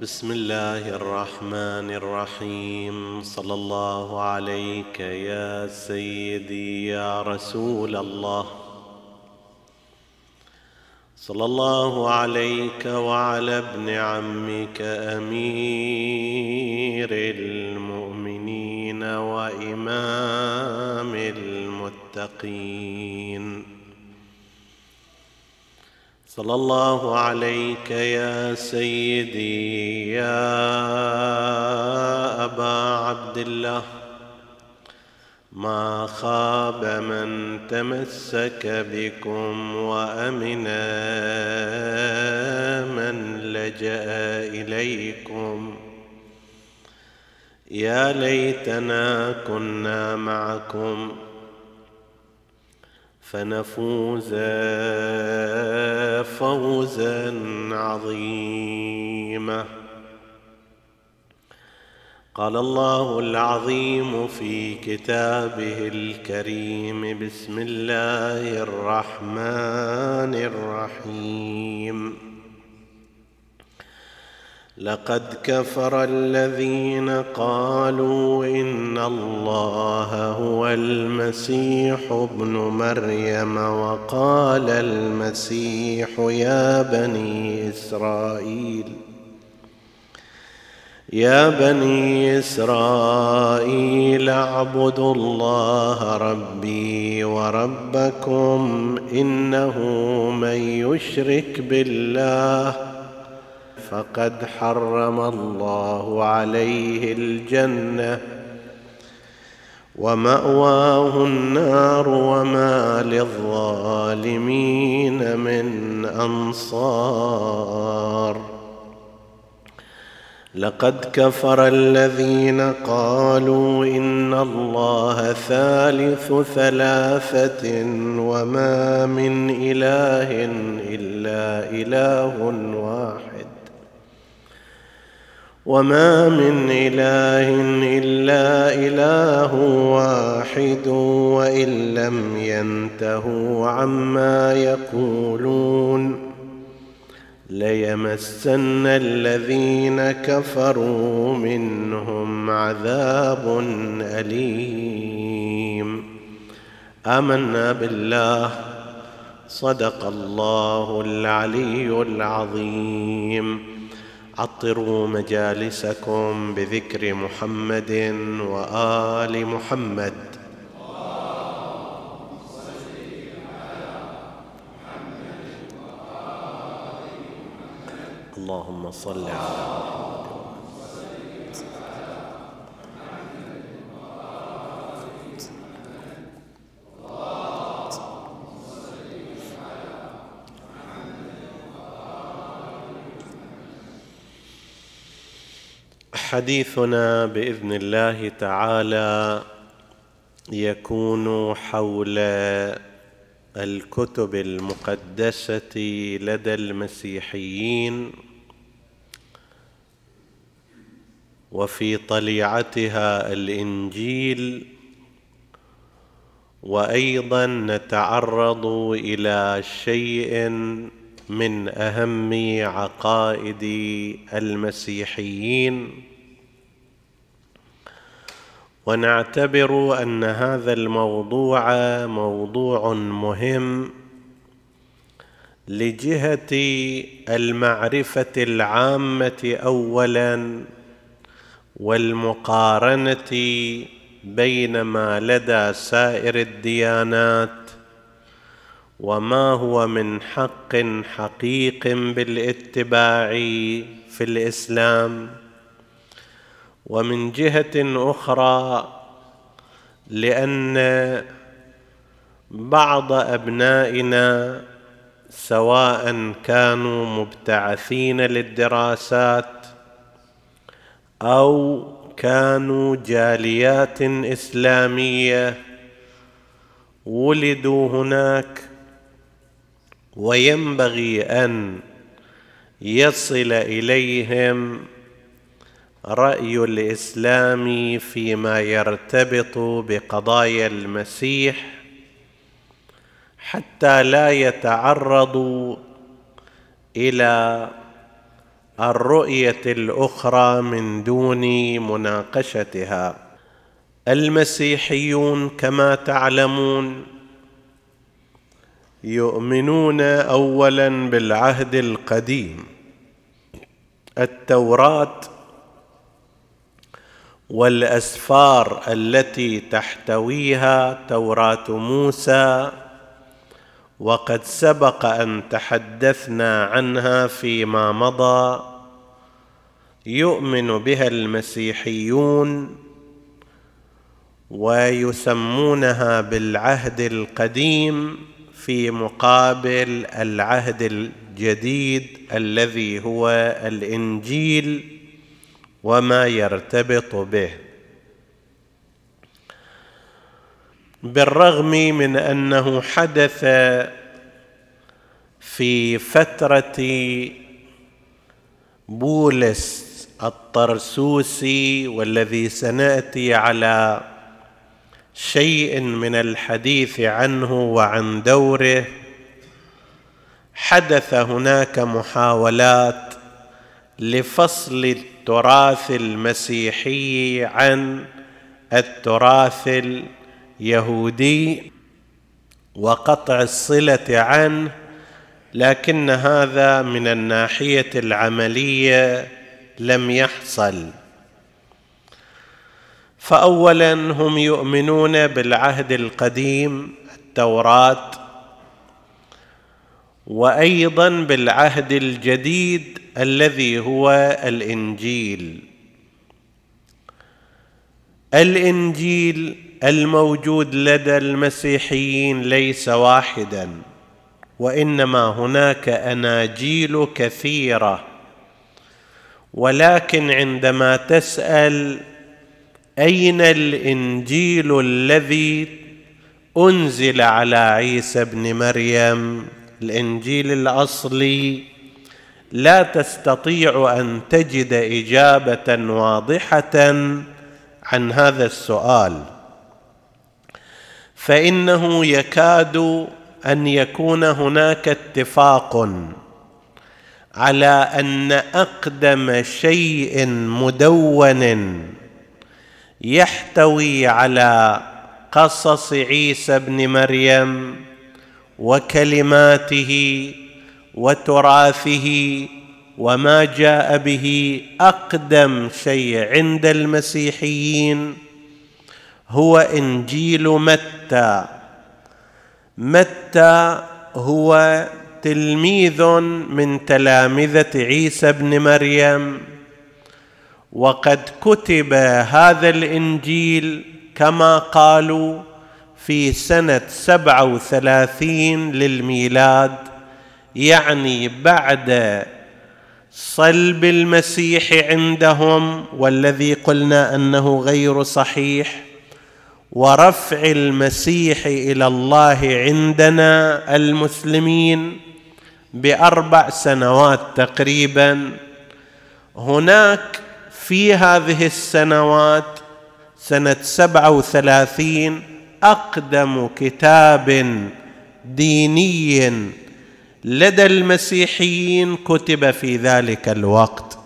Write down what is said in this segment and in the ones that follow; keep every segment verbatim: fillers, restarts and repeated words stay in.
بسم الله الرحمن الرحيم. صلى الله عليك يا سيدي يا رسول الله، صلى الله عليك وعلى ابن عمك أمير المؤمنين وإمام المتقين. صلى الله عليك يا سيدي يا أبا عبد الله، ما خاب من تمسك بكم وأمن من لجأ إليكم. يا ليتنا كنا معكم فنفوز فوزا عظيما. قال الله العظيم في كتابه الكريم: بسم الله الرحمن الرحيم. لقد كفر الذين قالوا إن الله هو المسيح ابن مريم، وقال المسيح يا بني إسرائيل يا بني إسرائيل اعبدوا الله ربي وربكم، إنه من يشرك بالله فقد حرم الله عليه الجنة ومأواه النار وما للظالمين من أنصار. لقد كفر الذين قالوا إن الله ثالث ثلاثة وما من إله إلا إله واحد وما من إله إلا إله واحد وإن لم ينتهوا عما يقولون ليمسن الذين كفروا منهم عذاب أليم. آمنا بالله، صدق الله العلي العظيم. عطروا مجالسكم بذكر محمد وآل محمد. اللهم صل على حديثنا بإذن الله تعالى يكون حول الكتب المقدسة لدى المسيحيين، وفي طليعتها الإنجيل، وأيضا نتعرض إلى شيء من أهم عقائد المسيحيين، ونعتبر أن هذا الموضوع موضوع مهم لجهة المعرفة العامة أولاً، والمقارنة بين ما لدى سائر الديانات وما هو من حق حقيق بالاتباع في الإسلام. ومن جهة أخرى لأن بعض أبنائنا سواء كانوا مبتعثين للدراسات أو كانوا جاليات إسلامية ولدوا هناك، وينبغي أن يصل إليهم رأي الإسلام فيما يرتبط بقضايا المسيح، حتى لا يتعرضوا إلى الرؤية الأخرى من دون مناقشتها. المسيحيون كما تعلمون يؤمنون أولاً بالعهد القديم، التوراة والأسفار التي تحتويها توراة موسى، وقد سبق أن تحدثنا عنها فيما مضى. يؤمن بها المسيحيون ويسمونها بالعهد القديم في مقابل العهد الجديد الذي هو الإنجيل وما يرتبط به. بالرغم من أنه حدث في فترة بولس الطرسوسي، والذي سنأتي على شيء من الحديث عنه وعن دوره، حدث هناك محاولات لفصل التراث المسيحي عن التراث اليهودي وقطع الصلة عنه، لكن هذا من الناحية العملية لم يحصل. فأولاً هم يؤمنون بالعهد القديم التوراة، وأيضاً بالعهد الجديد الذي هو الإنجيل. الإنجيل الموجود لدى المسيحيين ليس واحداً، وإنما هناك أناجيل كثيرة، ولكن عندما تسأل أين الإنجيل الذي أنزل على عيسى بن مريم، الإنجيل الأصلي، لا تستطيع أن تجد إجابة واضحة عن هذا السؤال، فإنه يكاد أن يكون هناك اتفاق على أن أقدم شيء مدون يحتوي على قصص عيسى بن مريم وكلماته وتراثه وما جاء به، أقدم شيء عند المسيحيين هو إنجيل متى. متى هو تلميذ من تلامذة عيسى بن مريم، وقد كتب هذا الإنجيل كما قالوا في سنة سبعة وثلاثين للميلاد، يعني بعد صلب المسيح عندهم، والذي قلنا أنه غير صحيح، ورفع المسيح إلى الله عندنا المسلمين بأربع سنوات تقريبا. هناك في هذه السنوات سنة سبعة وثلاثين أقدم كتاب ديني لدى المسيحيين كتب في ذلك الوقت،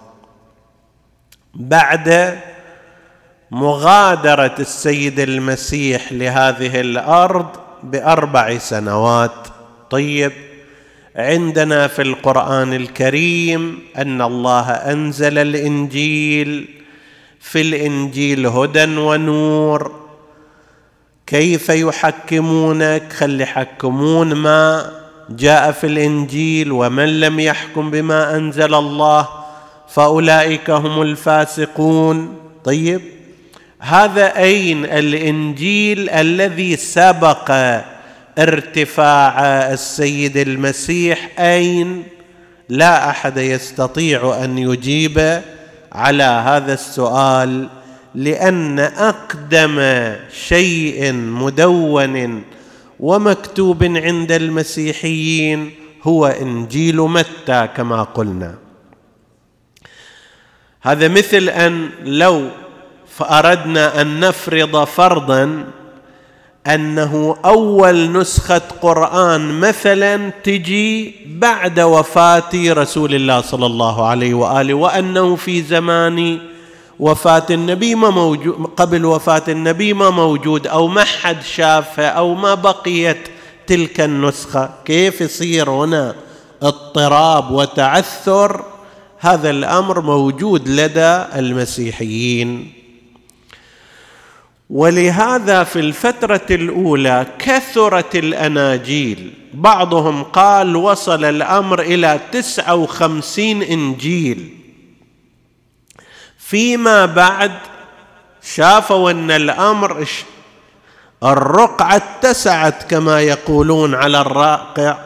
بعد مغادرة السيد المسيح لهذه الأرض بأربع سنوات. طيب، عندنا في القرآن الكريم أن الله أنزل الإنجيل، في الإنجيل هدى ونور. كيف يحكمونك؟ خلي يحكمون ما جاء في الإنجيل، ومن لم يحكم بما أنزل الله فأولئك هم الفاسقون. طيب، هذا أين الإنجيل الذي سبق ارتفاع السيد المسيح؟ أين؟ لا أحد يستطيع أن يجيب على هذا السؤال، لأن أقدم شيء مدون ومكتوب عند المسيحيين هو إنجيل متى كما قلنا. هذا مثل أن لو فأردنا أن نفرض فرضا أنه أول نسخة قرآن مثلا تجي بعد وفاة رسول الله صلى الله عليه وآله، وأنه في زمان وفاة النبي ما موجود، قبل وفاة النبي ما موجود، أو ما حد شافها، أو ما بقيت تلك النسخة. كيف يصير هنا اضطراب وتعثر؟ هذا الأمر موجود لدى المسيحيين. ولهذا في الفترة الأولى كثرت الأناجيل، بعضهم قال وصل الأمر إلى تسعة وخمسين إنجيل. فيما بعد شافوا أن الأمر الرقعة اتسعت كما يقولون على الراقع،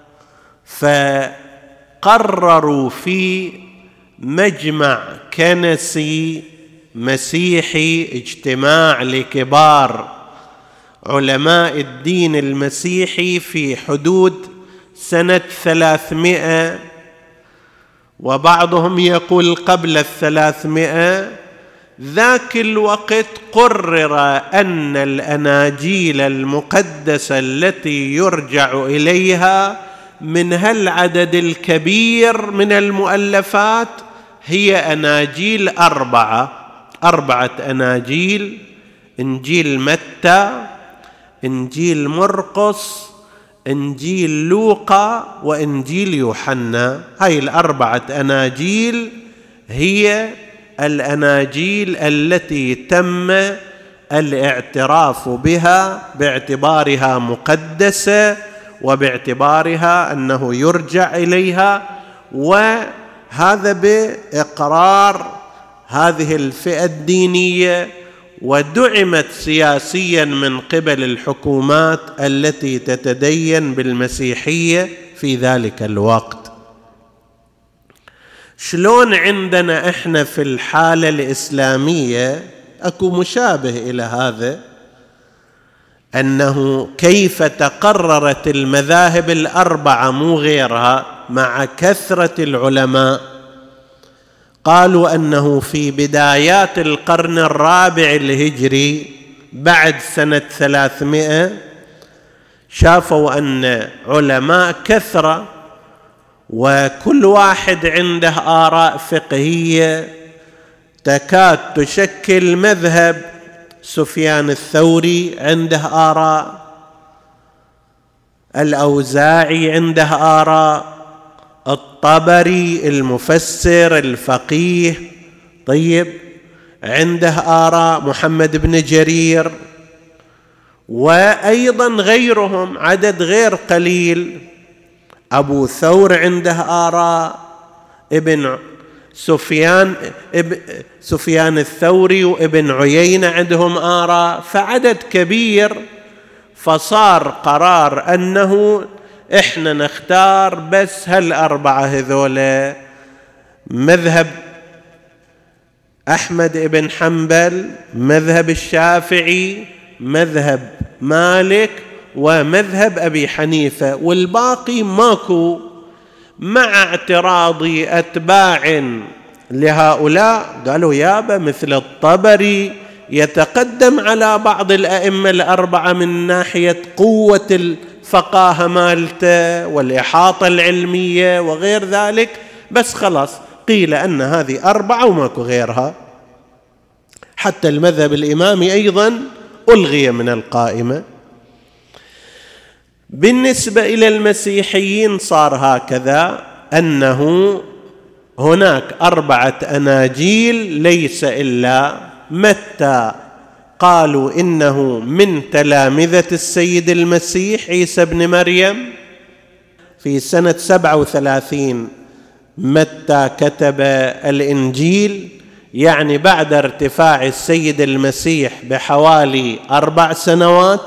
فقرروا في مجمع كنسي مسيحي، اجتماع لكبار علماء الدين المسيحي في حدود سنة ثلاثمائة، وبعضهم يقول قبل الثلاثمائة. ذاك الوقت قرر أن الأناجيل المقدسة التي يرجع إليها من هالعدد الكبير من المؤلفات هي أناجيل أربعة أربعة أناجيل: إنجيل متى، إنجيل مرقس، إنجيل لوقا، وإنجيل يوحنا. هاي الأربعة أناجيل هي الأناجيل التي تم الاعتراف بها باعتبارها مقدسة، وباعتبارها أنه يرجع إليها، وهذا بإقرار هذه الفئة الدينية، ودعمت سياسيا من قبل الحكومات التي تتدين بالمسيحية في ذلك الوقت. شلون عندنا احنا في الحالة الإسلامية اكو مشابه إلى هذا، أنه كيف تقررت المذاهب الأربعة مو غيرها مع كثرة العلماء. قالوا أنه في بدايات القرن الرابع الهجري بعد سنة ثلاثمائة شافوا أن علماء كثرة، وكل واحد عنده آراء فقهية تكاد تشكل مذهب. سفيان الثوري عنده آراء، الأوزاعي عنده آراء، الطبري المفسر الفقيه طيب عنده آراء، محمد بن جرير، وأيضا غيرهم عدد غير قليل. أبو ثور عنده آراء، ابن سفيان اب سفيان الثوري وابن عيينة عندهم آراء، فعدد كبير. فصار قرار أنه إحنا نختار بس هالأربعة هذولا: مذهب أحمد بن حنبل، مذهب الشافعي، مذهب مالك، ومذهب أبي حنيفة، والباقي ماكو. مع اعتراض أتباع لهؤلاء قالوا يابا مثل الطبري يتقدم على بعض الأئمة الأربعة من ناحية قوة الفقاهة مالته والإحاطة العلمية وغير ذلك، بس خلاص قيل أن هذه أربعة وماكو غيرها. حتى المذهب الإمامي أيضا ألغي من القائمة. بالنسبة إلى المسيحيين صار هكذا، أنه هناك أربعة أناجيل ليس إلا متى قالوا إنه من تلامذة السيد المسيح عيسى بن مريم. في سنة سبعة وثلاثين متى كتب الإنجيل، يعني بعد ارتفاع السيد المسيح بحوالي أربع سنوات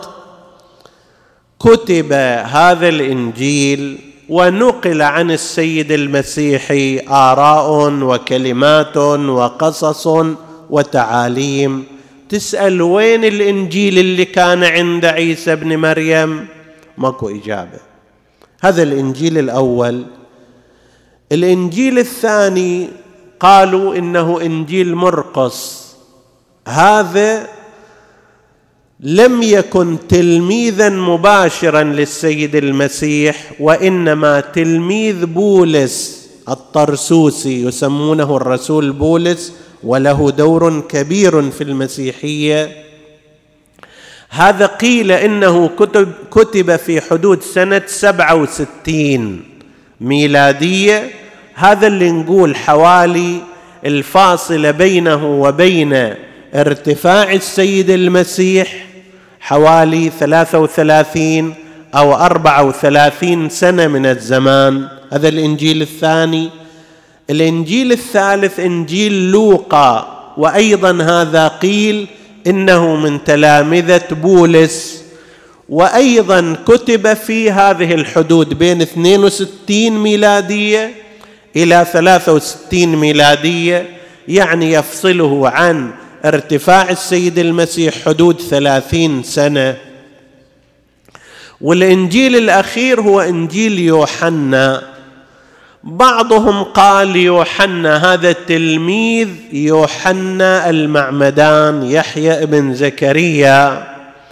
كتب هذا الإنجيل، ونقل عن السيد المسيح آراء وكلمات وقصص وتعاليم. تسأل وين الإنجيل اللي كان عند عيسى بن مريم؟ ماكو إجابة. هذا الإنجيل الأول. الإنجيل الثاني قالوا إنه إنجيل مرقس، هذا لم يكن تلميذا مباشرا للسيد المسيح، وإنما تلميذ بولس الطرسوسي، يسمونه الرسول بولس، وله دور كبير في المسيحية. هذا قيل إنه كتب, كتب في حدود سنة سبعة وستين ميلادية. هذا اللي نقول حوالي الفاصلة بينه وبين ارتفاع السيد المسيح حوالي ثلاثة وثلاثين أو أربعة وثلاثين سنة من الزمان. هذا الإنجيل الثاني. الإنجيل الثالث إنجيل لوقا، وأيضا هذا قيل إنه من تلامذة بولس، وأيضا كتب في هذه الحدود بين اثنين وستين ميلادية إلى ثلاثة وستين ميلادية، يعني يفصله عن ارتفاع السيد المسيح حدود ثلاثين سنة. والإنجيل الأخير هو إنجيل يوحنا. بعضهم قال يوحنا هذا تلميذ يوحنا المعمدان يحيى بن زكريا،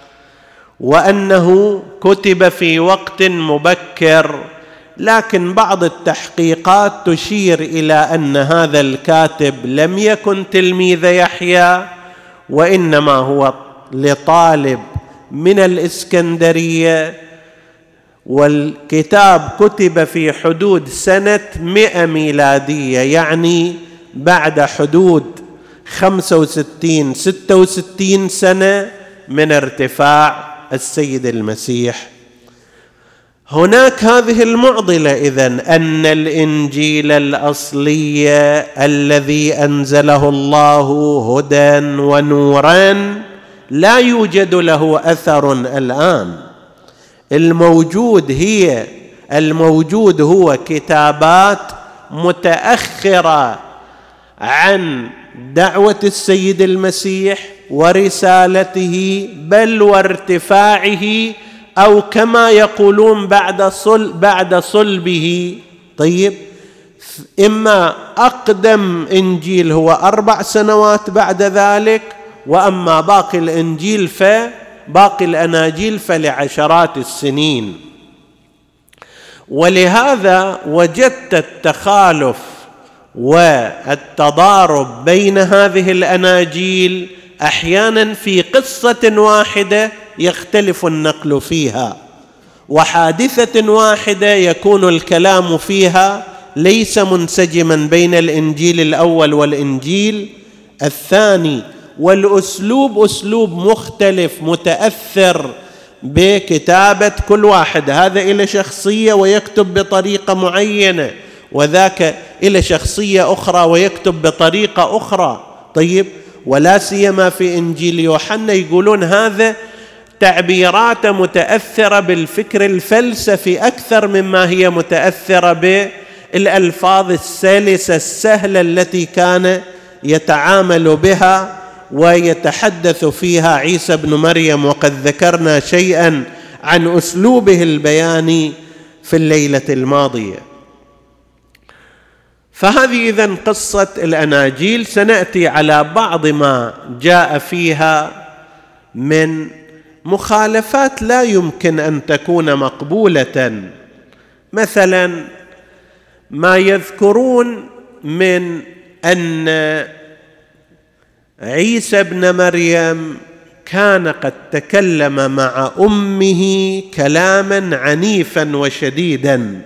وأنه كتب في وقت مبكر، لكن بعض التحقيقات تشير إلى أن هذا الكاتب لم يكن تلميذ يحيى، وإنما هو لطالب من الإسكندرية، والكتاب كتب في حدود سنة مئة ميلادية، يعني بعد حدود خمسة وستين ستة وستين سنة من ارتفاع السيد المسيح. هناك هذه المعضلة إذن، أن الإنجيل الأصلي الذي أنزله الله هدى ونورا لا يوجد له أثر الآن. الموجود هي الموجود هو كتابات متأخرة عن دعوة السيد المسيح ورسالته، بل وارتفاعه، أو كما يقولون بعد صل بعد صلبه. طيب، إما أقدم إنجيل هو أربع سنوات بعد ذلك، وأما باقي الإنجيل فباقي الأناجيل فلعشرات السنين. ولهذا وجدت التخالف والتضارب بين هذه الأناجيل أحيانا في قصة واحدة يختلف النقل فيها، وحادثة واحدة يكون الكلام فيها ليس منسجما بين الإنجيل الأول والإنجيل الثاني، والأسلوب أسلوب مختلف متأثر بكتابة كل واحد. هذا إلى شخصية ويكتب بطريقة معينة، وذاك إلى شخصية أخرى ويكتب بطريقة أخرى. طيب، ولا سيما في إنجيل يوحنا يقولون هذا تعبيرات متأثرة بالفكر الفلسفي أكثر مما هي متأثرة بالألفاظ السلسة السهلة التي كان يتعامل بها ويتحدث فيها عيسى بن مريم، وقد ذكرنا شيئا عن أسلوبه البياني في الليلة الماضية. فهذه إذن قصة الأناجيل. سنأتي على بعض ما جاء فيها من مخالفات لا يمكن أن تكون مقبولة. مثلا ما يذكرون من أن عيسى بن مريم كان قد تكلم مع أمه كلاما عنيفا وشديدا،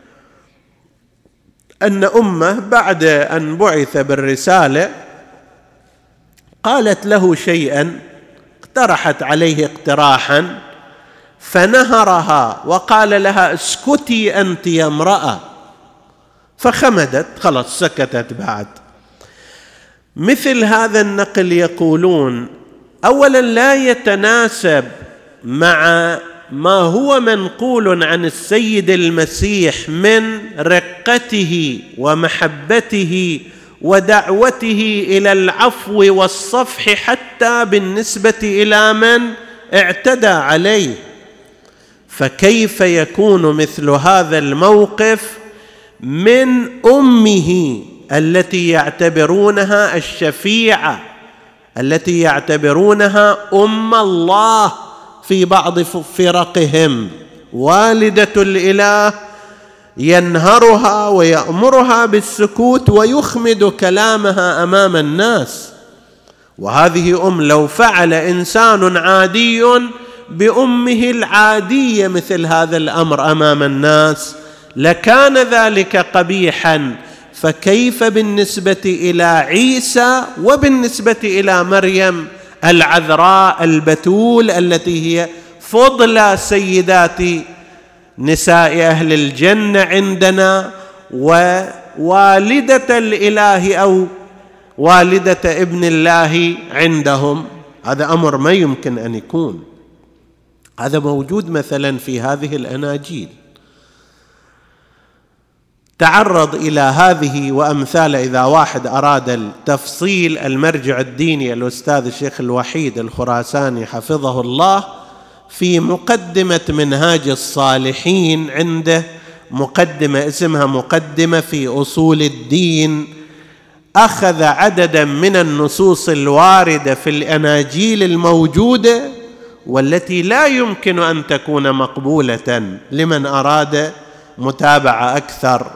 أن أمه بعد أن بعث بالرسالة قالت له شيئا، اقترحت عليه اقتراحا فنهرها وقال لها اسكتي أنت يا امرأة، فخمدت، خلص سكتت. بعد مثل هذا النقل يقولون أولا لا يتناسب مع ما هو منقول عن السيد المسيح من رقته ومحبته ودعوته إلى العفو والصفح حتى بالنسبة إلى من اعتدى عليه. فكيف يكون مثل هذا الموقف من أمه التي يعتبرونها الشفيعة التي يعتبرونها أم الله في بعض فرقهم، والدة الإله، ينهرها ويأمرها بالسكوت ويخمد كلامها أمام الناس. وهذه أم، لو فعل إنسان عادي بأمه العادية مثل هذا الأمر أمام الناس لكان ذلك قبيحا، فكيف بالنسبة إلى عيسى وبالنسبة إلى مريم العذراء البتول التي هي فضلى سيدات نساء أهل الجنة عندنا ووالدة الإله أو والدة ابن الله عندهم؟ هذا أمر ما يمكن أن يكون. هذا موجود مثلا في هذه الأناجيل. تعرض إلى هذه وأمثال إذا واحد أراد التفصيل. المرجع الديني الأستاذ الشيخ الوحيد الخراساني حفظه الله في مقدمة منهاج الصالحين عنده مقدمة اسمها مقدمة في أصول الدين، أخذ عددا من النصوص الواردة في الأناجيل الموجودة والتي لا يمكن أن تكون مقبولة لمن أراد متابعة أكثر.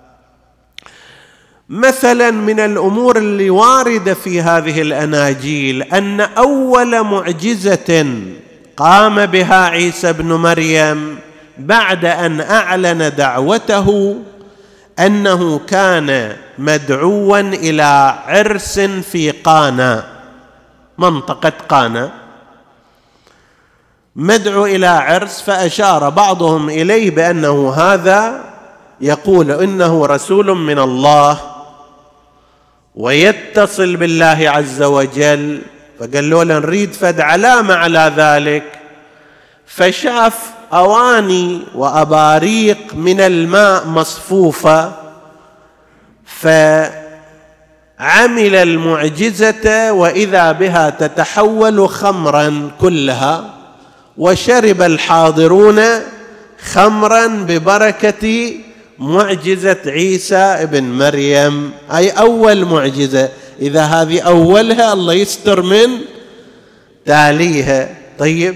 مثلا من الأمور اللي واردة في هذه الأناجيل أن أول معجزة قام بها عيسى بن مريم بعد أن أعلن دعوته أنه كان مدعوا إلى عرس في قانا، منطقة قانا، مدعو إلى عرس، فأشار بعضهم إليه بأنه هذا يقول إنه رسول من الله ويتصل بالله عز وجل، فقال له نريد فد علامة على ذلك. فشاف أواني وأباريق من الماء مصفوفة فعمل المعجزة وإذا بها تتحول خمرا كلها، وشرب الحاضرون خمرا ببركة معجزة عيسى ابن مريم، أي أول معجزة. إذا هذه أولها الله يستر من تاليها. طيب،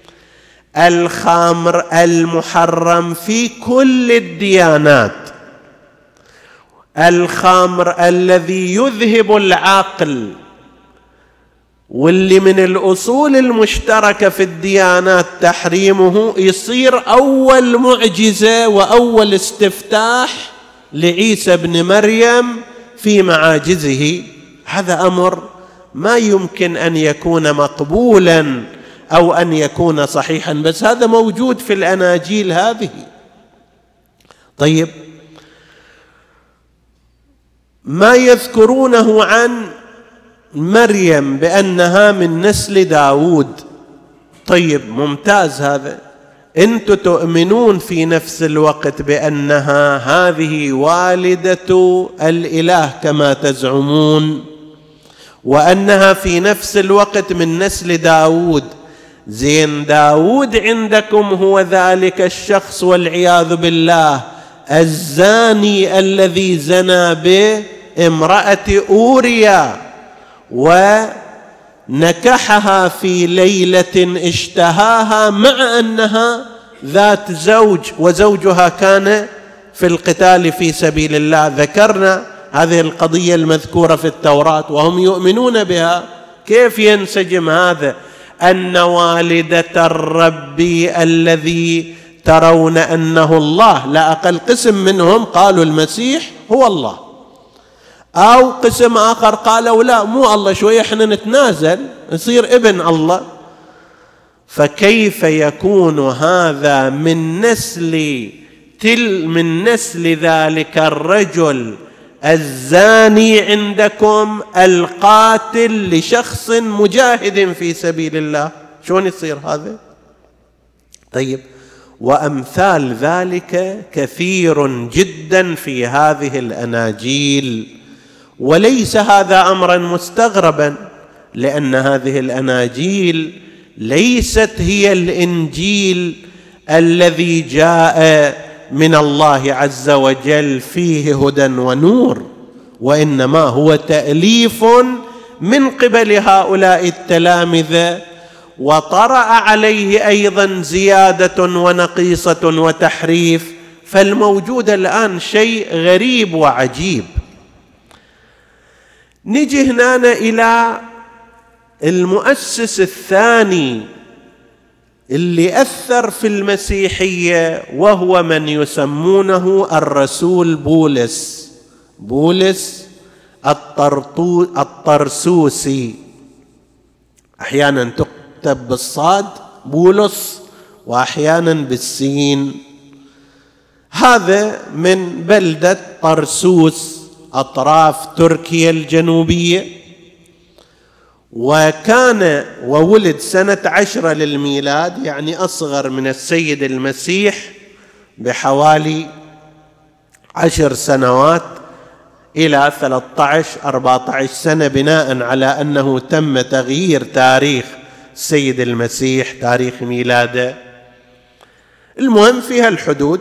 الخمر المحرم في كل الديانات، الخمر الذي يذهب العقل واللي من الأصول المشتركة في الديانات تحريمه، يصير أول معجزة وأول استفتاح لعيسى بن مريم في معاجزه. هذا أمر ما يمكن أن يكون مقبولا أو أن يكون صحيحا، بس هذا موجود في الأناجيل هذه. طيب، ما يذكرونه عن مريم بأنها من نسل داود، طيب ممتاز، هذا أنتم تؤمنون في نفس الوقت بأنها هذه والدة الإله كما تزعمون، وأنها في نفس الوقت من نسل داود. زين، داود عندكم هو ذلك الشخص والعياذ بالله الزاني الذي زنى بامرأة أوريا ونكحها في ليلة اشتهاها مع أنها ذات زوج وزوجها كان في القتال في سبيل الله. ذكرنا هذه القضية المذكورة في التوراة وهم يؤمنون بها. كيف ينسجم هذا أن والدة الرب الذي ترون أنه الله، لا أقل قسم منهم قالوا المسيح هو الله، أو قسم آخر قالوا لا مو الله، شوية احنا نتنازل يصير ابن الله. فكيف يكون هذا من نسل تل من نسل ذلك الرجل الزاني عندكم القاتل لشخص مجاهد في سبيل الله؟ شلون يصير هذا؟ طيب، وأمثال ذلك كثير جدا في هذه الأناجيل، وليس هذا أمرا مستغربا، لأن هذه الأناجيل ليست هي الإنجيل الذي جاء من الله عز وجل فيه هدى ونور، وإنما هو تأليف من قبل هؤلاء التلامذة، وطرأ عليه أيضا زيادة ونقيصة وتحريف. فالموجود الآن شيء غريب وعجيب. نجي هنا إلى المؤسس الثاني اللي أثر في المسيحية، وهو من يسمونه الرسول بولس، بولس الطرسوسي. أحيانا تكتب بالصاد بولس وأحيانا بالسين. هذا من بلدة طرسوس أطراف تركيا الجنوبية، وكان وولد سنة عشرة للميلاد، يعني أصغر من السيد المسيح بحوالي عشر سنوات إلى ثلاثة عشر أربعة عشر سنة، بناء على أنه تم تغيير تاريخ السيد المسيح، تاريخ ميلاده. المهم في هالحدود.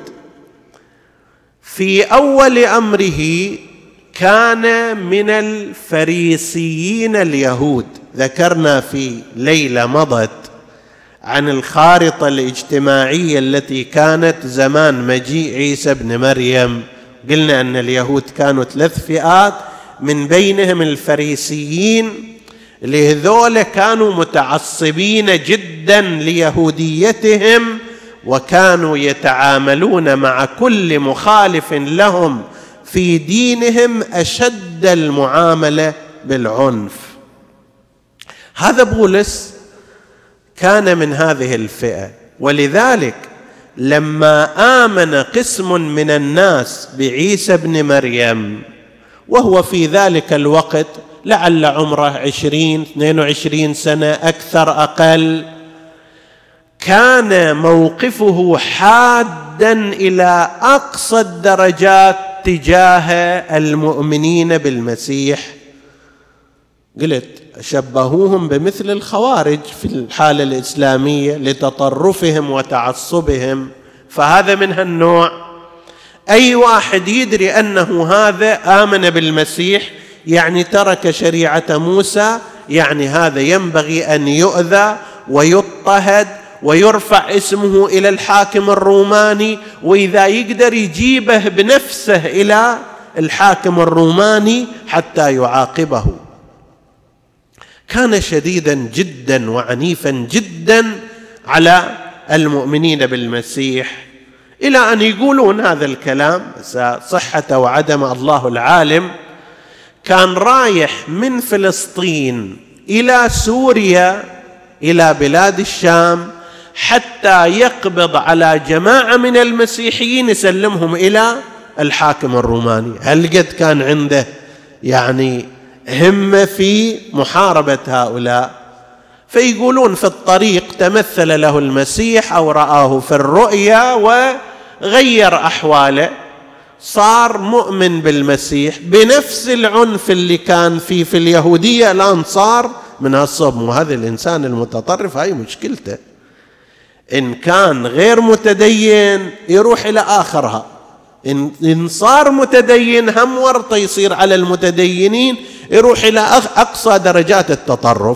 في أول أمره كان من الفريسيين اليهود. ذكرنا في ليلة مضت عن الخارطة الاجتماعية التي كانت زمان مجيء عيسى ابن مريم. قلنا أن اليهود كانوا ثلاث فئات، من بينهم الفريسيين اللي هذول كانوا متعصبين جدا ليهوديتهم، وكانوا يتعاملون مع كل مخالف لهم في دينهم أشد المعاملة بالعنف. هذا بولس كان من هذه الفئة، ولذلك لما آمن قسم من الناس بعيسى ابن مريم، وهو في ذلك الوقت لعل عمره عشرين اثنين وعشرين سنة أكثر أقل، كان موقفه حادا إلى أقصى الدرجات تجاه المؤمنين بالمسيح. قلت شبهوهم بمثل الخوارج في الحالة الإسلامية لتطرفهم وتعصبهم، فهذا من هالنوع. أي واحد يدري أنه هذا آمن بالمسيح يعني ترك شريعة موسى، يعني هذا ينبغي أن يؤذى ويضطهد ويرفع اسمه إلى الحاكم الروماني، وإذا يقدر يجيبه بنفسه إلى الحاكم الروماني حتى يعاقبه. كان شديدا جدا وعنيفا جدا على المؤمنين بالمسيح، إلى أن يقولون هذا الكلام صحة وعدم الله العالم. كان رايح من فلسطين إلى سوريا إلى بلاد الشام حتى يقبض على جماعة من المسيحيين يسلمهم إلى الحاكم الروماني. هل قد كان عنده يعني همة في محاربة هؤلاء؟ فيقولون في الطريق تمثل له المسيح أو رآه في الرؤيا وغير أحواله، صار مؤمن بالمسيح بنفس العنف اللي كان فيه في اليهودية، الآن صار من هالصوب. وهذا الإنسان المتطرف هاي مشكلته، إن كان غير متدين يروح إلى آخرها، إن صار متدين هم ورطة يصير على المتدينين، يروح إلى أقصى درجات التطرف.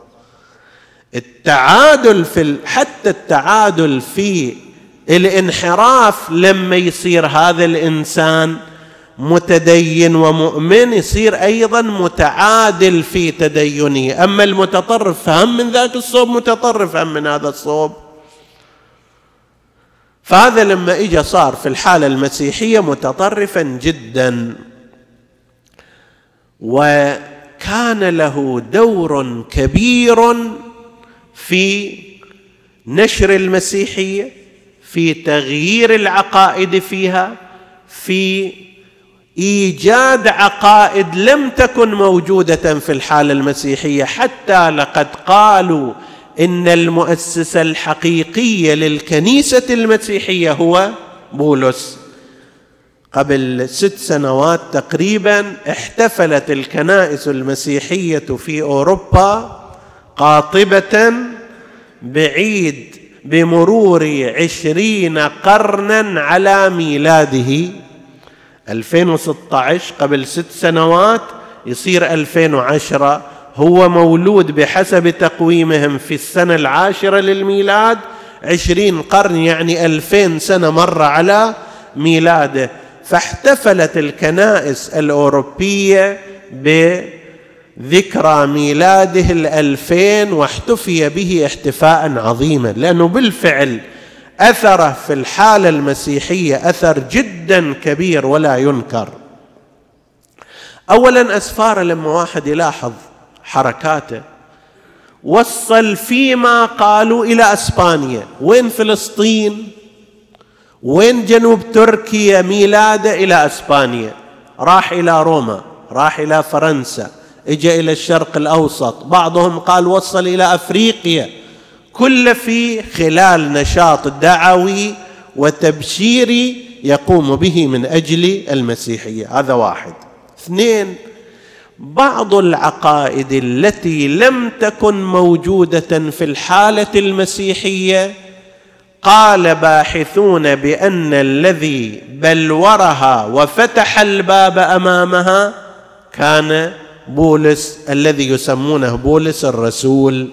التعادل في حتى التعادل في الانحراف، لما يصير هذا الإنسان متدين ومؤمن يصير أيضا متعادل في تدينه. أما المتطرف هم من ذاك الصوب متطرف هم من هذا الصوب. فهذا لما إجا صار في الحالة المسيحية متطرفا جدا، وكان له دور كبير في نشر المسيحية، في تغيير العقائد فيها، في إيجاد عقائد لم تكن موجودة في الحالة المسيحية. حتى لقد قالوا إن المؤسس الحقيقي للكنيسة المسيحية هو بولس. قبل ست سنوات تقريبا احتفلت الكنائس المسيحية في أوروبا قاطبة بعيد بمرور عشرين قرنا على ميلاده. ألفين وستة عشر قبل ست سنوات يصير ألفين وعشرة، هو مولود بحسب تقويمهم في السنة العاشرة للميلاد، عشرين قرن يعني ألفين سنة مر على ميلاده. فاحتفلت الكنائس الأوروبية بذكرى ميلاده الألفين، واحتفي به احتفاء عظيما، لأنه بالفعل أثره في الحالة المسيحية أثر جدا كبير ولا ينكر. أولا أسفاره لما واحد يلاحظ حركاته وصل فيما قالوا إلى أسبانيا، وين فلسطين، وين جنوب تركيا، ميلاده إلى أسبانيا، راح إلى روما، راح إلى فرنسا، اجى إلى الشرق الأوسط، بعضهم قال وصل إلى أفريقيا، كل في خلال نشاط دعوي وتبشيري يقوم به من أجل المسيحية. هذا واحد. اثنين، بعض العقائد التي لم تكن موجودة في الحالة المسيحية قال باحثون بأن الذي بلورها وفتح الباب أمامها كان بولس الذي يسمونه بولس الرسول.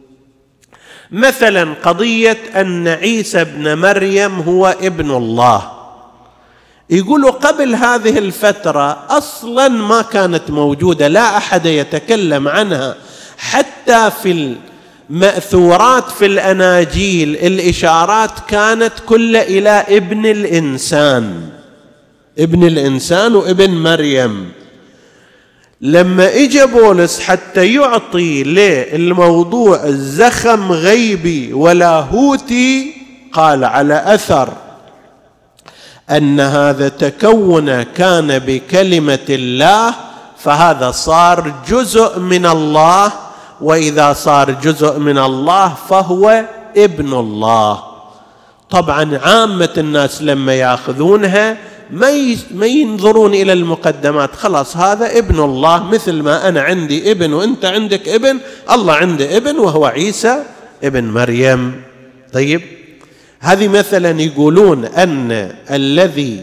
مثلا قضية أن عيسى ابن مريم هو ابن الله، يقولوا قبل هذه الفترة أصلا ما كانت موجودة، لا أحد يتكلم عنها، حتى في المأثورات في الأناجيل الإشارات كانت كل إلى ابن الإنسان، ابن الإنسان وابن مريم. لما اجى بولس حتى يعطي للموضوع الزخم غيبي ولاهوتي، قال على أثر أن هذا تكون كان بكلمة الله، فهذا صار جزء من الله، وإذا صار جزء من الله فهو ابن الله. طبعا عامة الناس لما يأخذونها ما ينظرون إلى المقدمات، خلاص هذا ابن الله، مثل ما أنا عندي ابن وأنت عندك ابن، الله عنده ابن وهو عيسى ابن مريم. طيب، هذه مثلا يقولون أن الذي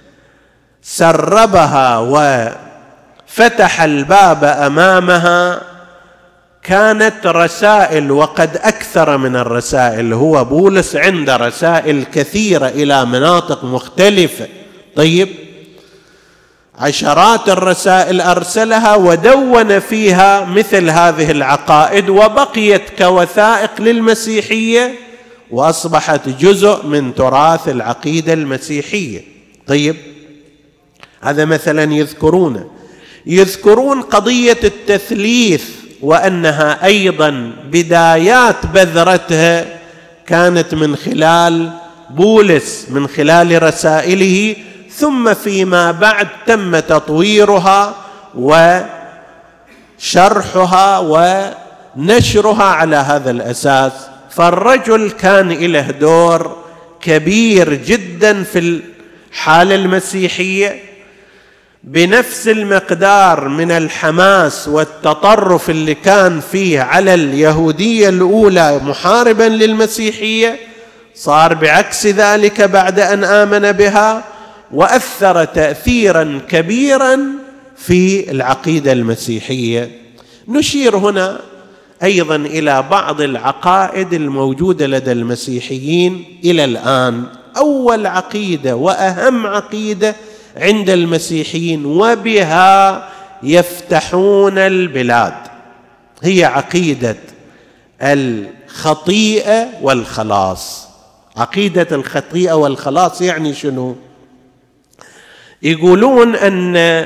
سربها وفتح الباب أمامها كانت رسائل، وقد أكثر من الرسائل، هو بولس عنده رسائل كثيرة إلى مناطق مختلفة. طيب، عشرات الرسائل أرسلها ودون فيها مثل هذه العقائد، وبقيت كوثائق للمسيحية وأصبحت جزء من تراث العقيدة المسيحية. طيب، هذا مثلا يذكرون يذكرون قضية التثليث، وأنها أيضا بدايات بذرتها كانت من خلال بولس، من خلال رسائله، ثم فيما بعد تم تطويرها وشرحها ونشرها على هذا الأساس. فالرجل كان له دور كبير جدا في الحالة المسيحية، بنفس المقدار من الحماس والتطرف اللي كان فيه على اليهودية الأولى محاربا للمسيحية، صار بعكس ذلك بعد أن آمن بها، وأثر تأثيرا كبيرا في العقيدة المسيحية. نشير هنا أيضا إلى بعض العقائد الموجودة لدى المسيحيين إلى الآن. أول عقيدة وأهم عقيدة عند المسيحيين وبها يفتحون البلاد هي عقيدة الخطيئة والخلاص. عقيدة الخطيئة والخلاص يعني شنو؟ يقولون أن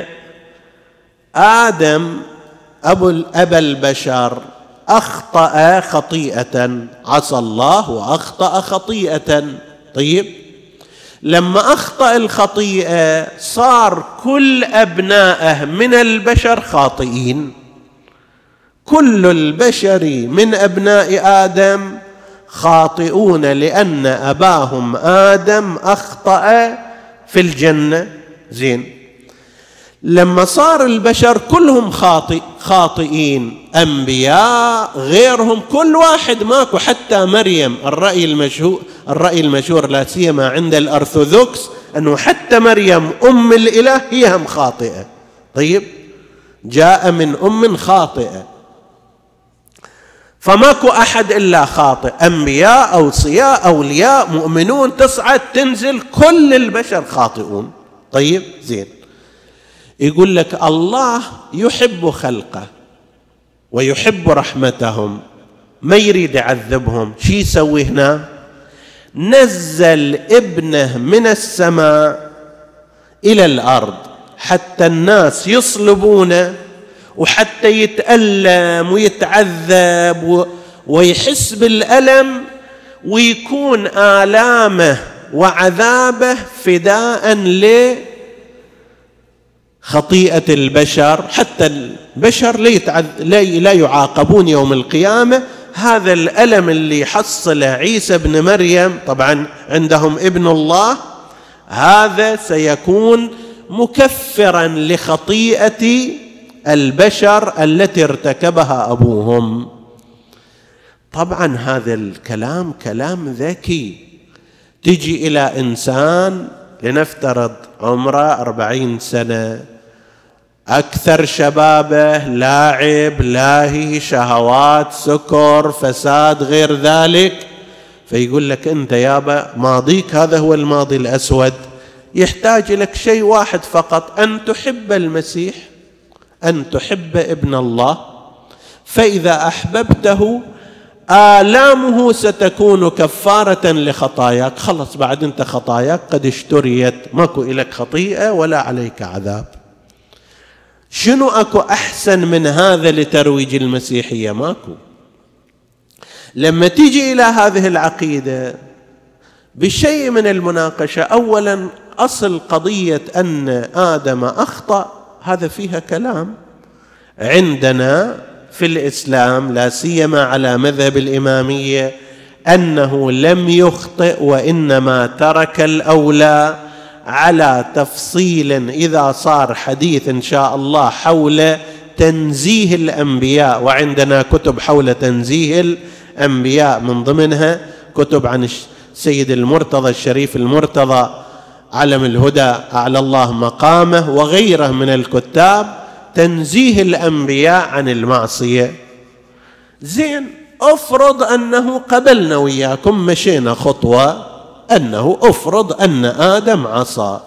آدم أبو أبا البشر أخطأ خطيئة، عصى الله وأخطأ خطيئة. طيب، لما أخطأ الخطيئة صار كل أبنائه من البشر خاطئين، كل البشر من أبناء آدم خاطئون، لأن أباهم آدم أخطأ في الجنة. زين، لما صار البشر كلهم خاطئ خاطئين، أنبياء غيرهم، كل واحد ماكو، حتى مريم. الرأي المشهور الرأي المشهور لا سيما عند الأرثوذكس أنه حتى مريم أم الإله هي هم خاطئة. طيب، جاء من أم خاطئة. فماكو أحد إلا خاطئ، أنبياء أوصياء أولياء مؤمنون، تصعد تنزل، كل البشر خاطئون. طيب زين، يقول لك الله يحب خلقه ويحب رحمتهم، ما يريد يعذبهم، شي يسوي هنا؟ نزل ابنه من السماء إلى الأرض حتى الناس يصلبونه، وحتى يتألم ويتعذب ويحس بالألم، ويكون آلامه وعذابه فداء لخطيئة البشر، حتى البشر لا يعاقبون يوم القيامة. هذا الألم اللي حصله عيسى بن مريم، طبعا عندهم ابن الله، هذا سيكون مكفرا لخطيئة البشر التي ارتكبها أبوهم. طبعا هذا الكلام كلام ذكي. تجي إلى إنسان لنفترض عمره أربعين سنة، أكثر شبابه لاعب لاهي، شهوات، سكر، فساد، غير ذلك، فيقول لك أنت يابا ماضيك هذا هو الماضي الأسود، يحتاج لك شيء واحد فقط، أن تحب المسيح، أن تحب ابن الله، فإذا أحببته آلامه ستكون كفارة لخطاياك، خلص بعد أنت خطاياك قد اشتريت، ماكو إلك خطيئة ولا عليك عذاب. شنو أكو أحسن من هذا لترويج المسيحية؟ ماكو. لما تيجي إلى هذه العقيدة بشيء من المناقشة، أولا أصل قضية أن آدم أخطأ هذا فيها كلام عندنا في الإسلام، لا سيما على مذهب الإمامية، أنه لم يخطئ وإنما ترك الأولى، على تفصيل إذا صار حديث إن شاء الله حول تنزيه الأنبياء، وعندنا كتب حول تنزيه الأنبياء، من ضمنها كتب عن السيد المرتضى الشريف المرتضى علم الهدى أعلى الله مقامه، وغيره من الكتاب، تنزيه الأنبياء عن المعصية. زين، أفرض أنه قبلنا وياكم مشينا خطوة، أنه أفرض أن آدم عصى،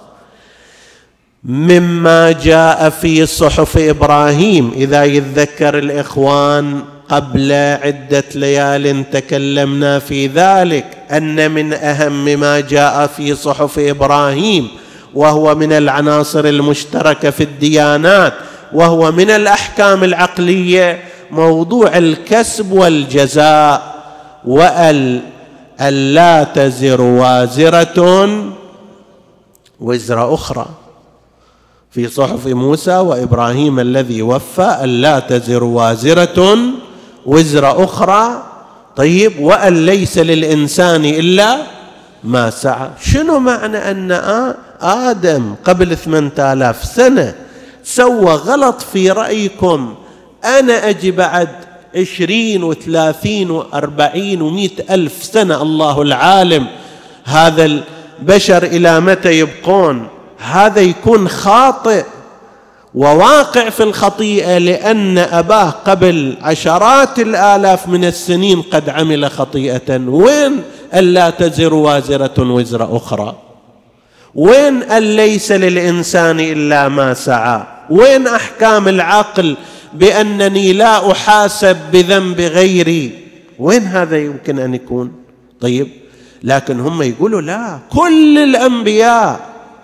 مما جاء في صحف إبراهيم، إذا يتذكر الإخوان قبل عدة ليال تكلمنا في ذلك، أن من أهم ما جاء في صحف إبراهيم، وهو من العناصر المشتركة في الديانات، وهو من الأحكام العقلية، موضوع الكسب والجزاء، وأل ألا تزر وازرة وزر أخرى، في صحف موسى وإبراهيم الذي وفى، ألا تزر وازرة وزر أخرى. طيب، وأن ليس للإنسان إلا ما سعى. شنو معنى أن آدم قبل ثمانية آلاف سنة سوى غلط في رأيكم، أنا أجي بعد عشرين وثلاثين وأربعين ومئة ألف سنة، الله العالم هذا البشر إلى متى يبقون، هذا يكون خاطئ وواقع في الخطيئة، لأن أباه قبل عشرات الآلاف من السنين قد عمل خطيئة. وين ألا تزر وازرة وزر أخرى؟ وين أن ليس للإنسان إلا ما سعى؟ وين أحكام العقل بأنني لا أحاسب بذنب غيري؟ وين هذا يمكن أن يكون؟ طيب، لكن هم يقولوا لا، كل الأنبياء،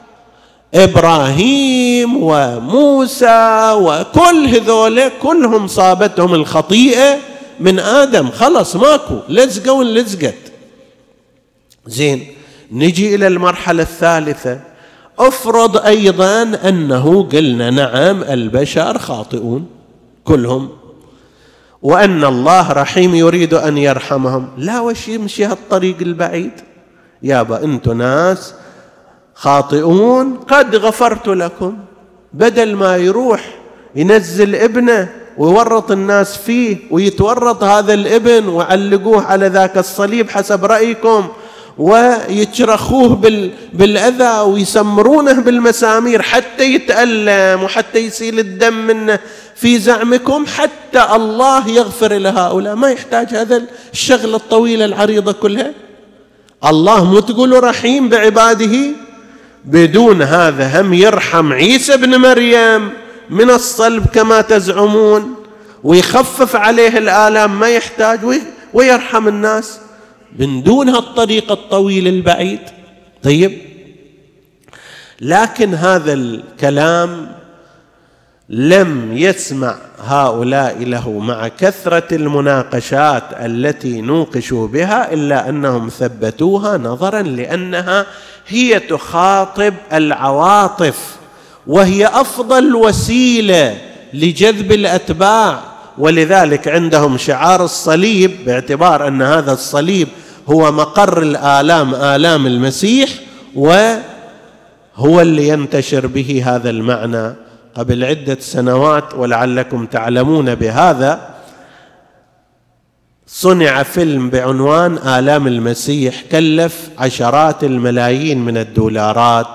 إبراهيم وموسى وكل هذول كلهم صابتهم الخطيئة من آدم، خلص ماكو، لزقوا ولزقت. زين، نجي إلى المرحلة الثالثة، أفرض أيضا أنه قلنا نعم البشر خاطئون كلهم، وأن الله رحيم يريد أن يرحمهم، لا وش يمشي هالطريق البعيد، يابا أنتوا ناس خاطئون قد غفرت لكم، بدل ما يروح ينزل ابنه ويورط الناس فيه ويتورط هذا الابن وعلقوه على ذاك الصليب حسب رأيكم، ويترخوه بالأذى ويسمرونه بالمسامير حتى يتألم وحتى يسيل الدم منه في زعمكم حتى الله يغفر لهؤلاء، ما يحتاج هذا الشغل الطويلة العريضة كلها. الله مو تقولوا رحيم بعباده؟ بدون هذا هم يرحم عيسى بن مريم من الصلب كما تزعمون، ويخفف عليه الآلام، ما يحتاج، ويرحم الناس من دون هالطريق الطويل البعيد. طيب، لكن هذا الكلام لم يسمع هؤلاء له مع كثرة المناقشات التي نوقشوا بها، إلا أنهم ثبتوها نظرا لأنها هي تخاطب العواطف، وهي أفضل وسيلة لجذب الأتباع. ولذلك عندهم شعار الصليب، باعتبار أن هذا الصليب هو مقر الآلام، آلام المسيح، وهو اللي ينتشر به هذا المعنى. قبل عدة سنوات ولعلكم تعلمون بهذا، صنع فيلم بعنوان آلام المسيح، كلف عشرات الملايين من الدولارات،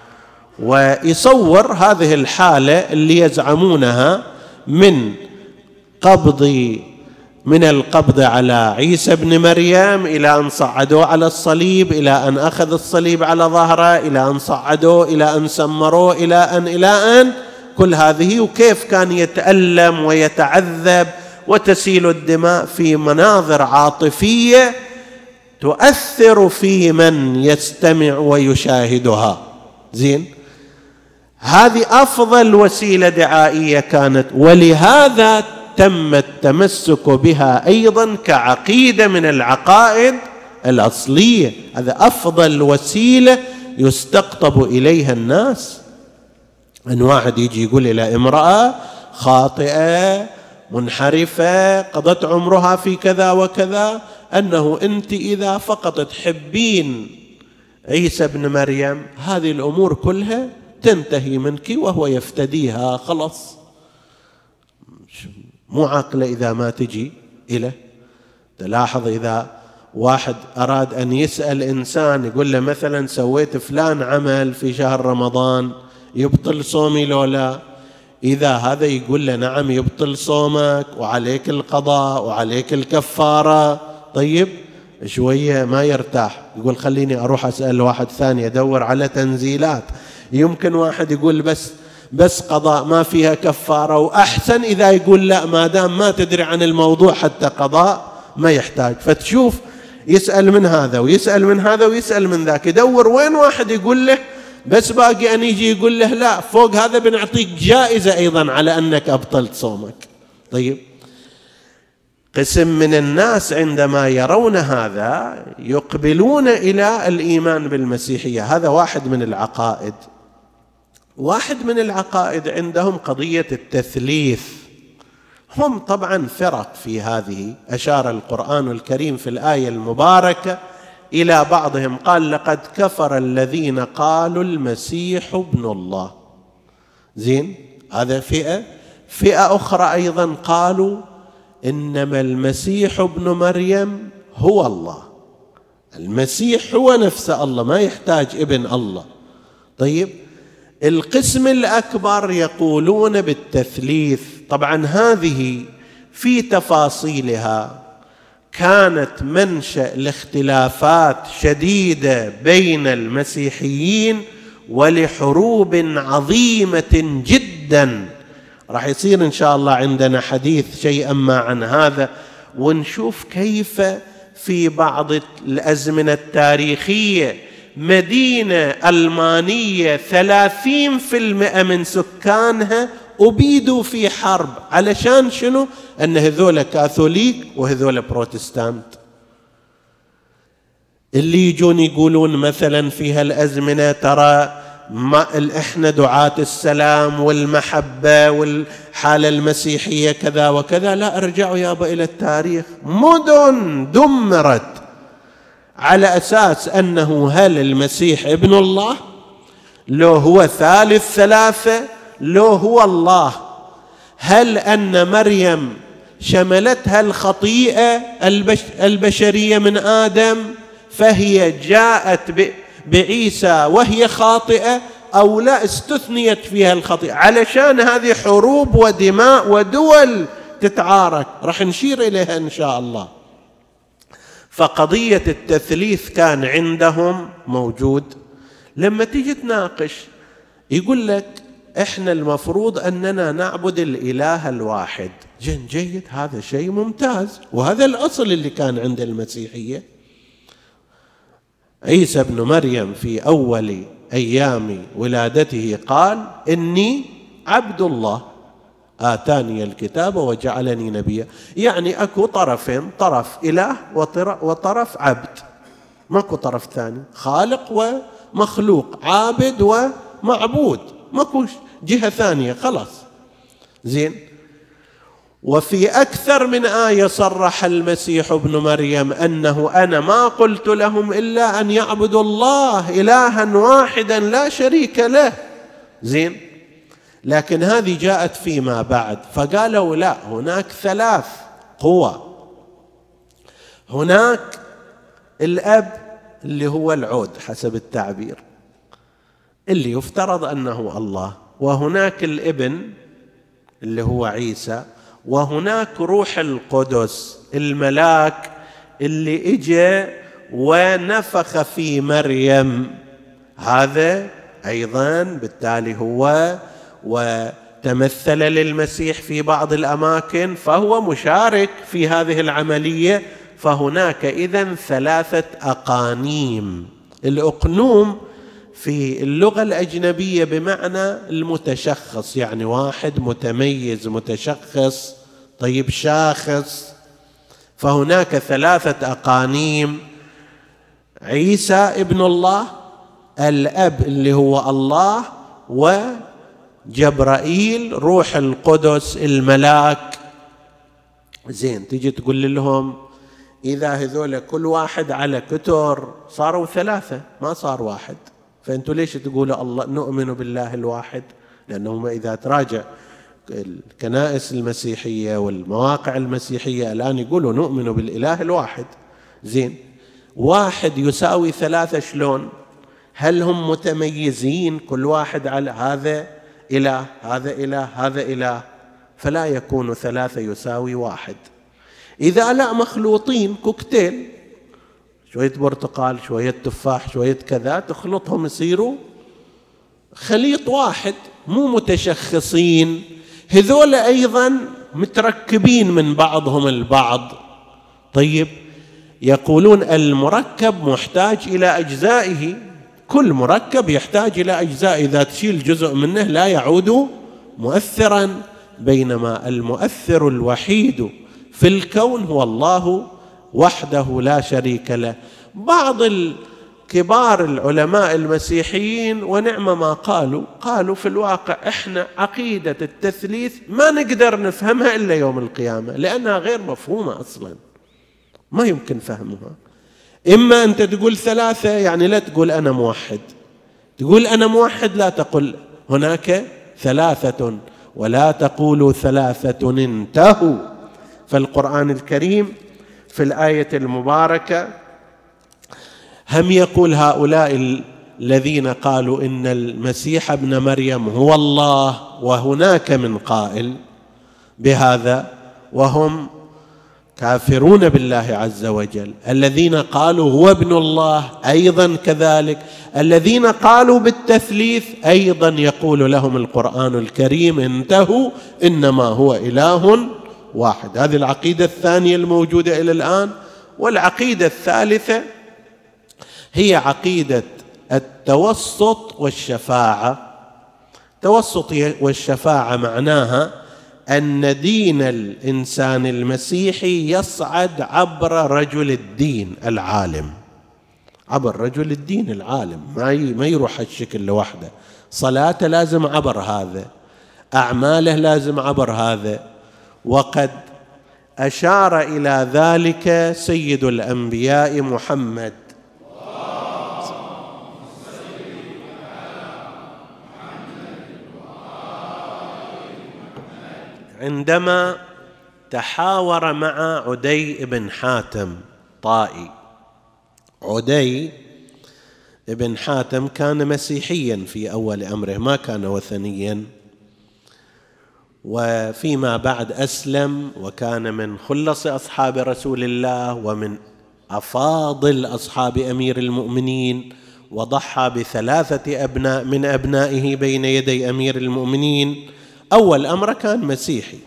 ويصور هذه الحالة اللي يزعمونها من قبض من القبض على عيسى بن مريم إلى أن صعدوه على الصليب، إلى أن أخذ الصليب على ظهره، إلى أن صعدوه، إلى أن سمروه، إلى أن إلى أن كل هذه، وكيف كان يتألم ويتعذب وتسيل الدماء في مناظر عاطفية تؤثر في من يستمع ويشاهدها. زين، هذه أفضل وسيلة دعائية كانت، ولهذا تم التمسك بها أيضا كعقيدة من العقائد الأصلية. هذا أفضل وسيلة يستقطب إليها الناس. أن واحد يجي يقول إلى امرأة خاطئة منحرفة قضت عمرها في كذا وكذا، أنه أنت إذا فقط تحبين عيسى بن مريم هذه الأمور كلها تنتهي منك، وهو يفتديها خلاص. مو عاقلة إذا ما تجي إليه. تلاحظ إذا واحد أراد أن يسأل إنسان يقول له مثلا سويت فلان عمل في شهر رمضان يبطل صومي لو لا، إذا هذا يقول له نعم يبطل صومك وعليك القضاء وعليك الكفارة، طيب شوية ما يرتاح، يقول خليني أروح أسأل واحد ثاني أدور على تنزيلات. يمكن واحد يقول بس بس قضاء ما فيها كفارة، وأحسن إذا يقول لا ما دام ما تدري عن الموضوع حتى قضاء ما يحتاج. فتشوف يسأل من هذا ويسأل من هذا ويسأل من ذاك، يدور وين واحد يقول له بس باقي أن يجي يقول له لا فوق هذا بنعطيك جائزة أيضا على أنك أبطلت صومك. طيب، قسم من الناس عندما يرون هذا يقبلون إلى الإيمان بالمسيحية. هذا واحد من العقائد. واحد من العقائد عندهم قضية التثليث. هم طبعا فرق في هذه. أشار القرآن الكريم في الآية المباركة إلى بعضهم، قال لقد كفر الذين قالوا المسيح ابن الله. زين، هذا فئة. فئة أخرى أيضا قالوا إنما المسيح ابن مريم هو الله، المسيح هو نفس الله، ما يحتاج ابن الله. طيب، القسم الأكبر يقولون بالتثليث. طبعا هذه في تفاصيلها كانت منشأ لاختلافات شديدة بين المسيحيين ولحروب عظيمة جدا. راح يصير إن شاء الله عندنا حديث شيئا ما عن هذا، ونشوف كيف في بعض الأزمنة التاريخية مدينة ألمانية ثلاثين في المئة من سكانها أبيدوا في حرب. علشان شنو؟ أن هذول كاثوليك وهذول بروتستانت. اللي يجون يقولون مثلا في هالأزمنة ترى ما إحنا دعاة السلام والمحبة والحالة المسيحية كذا وكذا، لا، ارجعوا يابا إلى التاريخ. مدن دمرت على أساس أنه هل المسيح ابن الله، لو هو ثالث ثلاثة، لو هو الله، هل أن مريم شملتها الخطيئة البشرية من آدم فهي جاءت بعيسى وهي خاطئة، أو لا استثنيت فيها الخطيئة، علشان هذه حروب ودماء ودول تتعارك، رح نشير إليها إن شاء الله. فقضية التثليث كان عندهم موجود. لما تيجي تناقش يقول لك إحنا المفروض أننا نعبد الإله الواحد. جن جيد، هذا شيء ممتاز، وهذا الأصل اللي كان عند المسيحية. عيسى بن مريم في أول أيام ولادته قال إني عبد الله آتاني الكتاب وجعلني نبيا. يعني أكو طرفين، طرف إله وطرف عبد، ماكو طرف ثاني، خالق ومخلوق، عابد ومعبود، ماكو جهة ثانية، خلاص. زين. وفي أكثر من آية صرح المسيح ابن مريم أنه أنا ما قلت لهم إلا أن يعبدوا الله إلها واحدا لا شريك له. زين. لكن هذه جاءت فيما بعد، فقالوا لا، هناك ثلاث قوى. هناك الأب اللي هو العود حسب التعبير اللي يفترض أنه الله، وهناك الابن اللي هو عيسى، وهناك روح القدس الملاك اللي اجى ونفخ في مريم، هذا أيضا بالتالي هو وتمثل للمسيح في بعض الأماكن، فهو مشارك في هذه العملية. فهناك إذن ثلاثة أقانيم. الأقنوم في اللغة الأجنبية بمعنى المتشخص، يعني واحد متميز متشخص، طيب شاخص. فهناك ثلاثة أقانيم: عيسى ابن الله، الأب اللي هو الله، وجبرائيل روح القدس الملاك. زين. تيجي تقول لهم إذا هذول كل واحد على كتر صاروا ثلاثة، ما صار واحد، فأنتوا ليش تقولوا الله نؤمن بالله الواحد؟ لأنه إذا تراجع الكنائس المسيحية والمواقع المسيحية الآن يقولوا نؤمن بالإله الواحد. زين. واحد يساوي ثلاثة شلون؟ هل هم متميزين كل واحد على هذا إله هذا إله هذا إله؟ فلا يكون ثلاثة يساوي واحد. إذا لا، مخلوطين، كوكتيل، شوية برتقال شوية تفاح شوية كذا، تخلطهم يصيروا خليط واحد، مو متشخصين. هذول أيضا متركبين من بعضهم البعض. طيب، يقولون المركب محتاج إلى أجزائه، كل مركب يحتاج إلى أجزاء، إذا تشيل جزء منه لا يعود مؤثرا، بينما المؤثر الوحيد في الكون هو الله وحده لا شريك له. بعض الكبار العلماء المسيحيين ونعم ما قالوا، قالوا في الواقع إحنا عقيدة التثليث ما نقدر نفهمها إلا يوم القيامة، لأنها غير مفهومة أصلا، ما يمكن فهمها. إما أنت تقول ثلاثة، يعني لا تقول أنا موحد، تقول أنا موحد لا تقل هناك ثلاثة، ولا تقولوا ثلاثة انتهوا. فالقرآن الكريم في الآية المباركة هم يقول هؤلاء الذين قالوا إن المسيح ابن مريم هو الله، وهناك من قائل بهذا وهم كافرون بالله عز وجل. الذين قالوا هو ابن الله أيضا كذلك، الذين قالوا بالتثليث أيضا يقول لهم القرآن الكريم انتهوا إنما هو إله واحد. هذه العقيدة الثانية الموجودة إلى الآن. والعقيدة الثالثة هي عقيدة التوسط والشفاعة. التوسط والشفاعة معناها أن دين الإنسان المسيحي يصعد عبر رجل الدين العالم، عبر رجل الدين العالم، ما يروح الشكل لوحده. صلاته لازم عبر هذا، أعماله لازم عبر هذا. وقد أشار إلى ذلك سيد الأنبياء محمد عندما تحاور مع عدي بن حاتم طائي. عدي ابن حاتم كان مسيحيا في أول أمره، ما كان وثنيا، وفيما بعد أسلم وكان من خلص أصحاب رسول الله ومن أفاضل أصحاب أمير المؤمنين، وضحى بثلاثة أبناء من أبنائه بين يدي أمير المؤمنين. أول أمر كان مسيحي،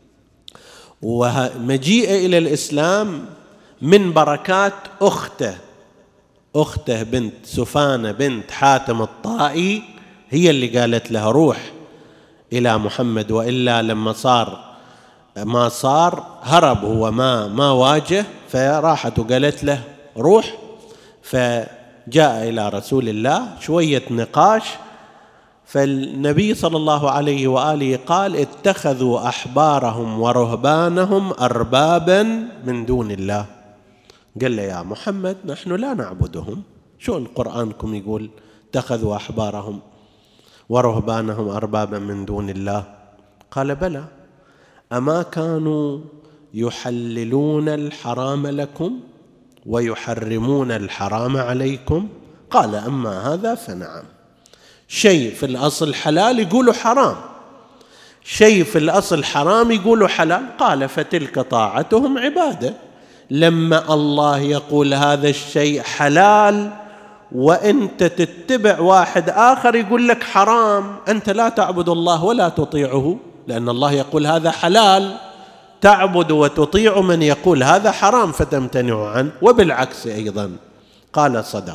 ومجيء إلى الإسلام من بركات أخته أخته بنت سفانة بنت حاتم الطائي، هي اللي قالت له روح إلى محمد، وإلا لما صار ما صار هرب هو، ما ما واجه، فراحت وقالت له روح. فجاء إلى رسول الله، شوية نقاش، فالنبي صلى الله عليه وآله قال اتخذوا أحبارهم ورهبانهم أربابا من دون الله. قال له يا محمد نحن لا نعبدهم، شو قرآنكم يقول اتخذوا أحبارهم ورهبانهم أربابا من دون الله؟ قال بلى، أما كانوا يحللون الحرام لكم ويحرمون الحرام عليكم؟ قال أما هذا فنعم، شيء في الأصل حلال يقولوا حرام، شيء في الأصل حرام يقولوا حلال. قال فتلك طاعتهم عبادة. لما الله يقول هذا الشيء حلال وأنت تتبع واحد آخر يقول لك حرام، أنت لا تعبد الله ولا تطيعه، لأن الله يقول هذا حلال، تعبد وتطيع من يقول هذا حرام فتمتنع عنه، وبالعكس أيضا. قال صدقت.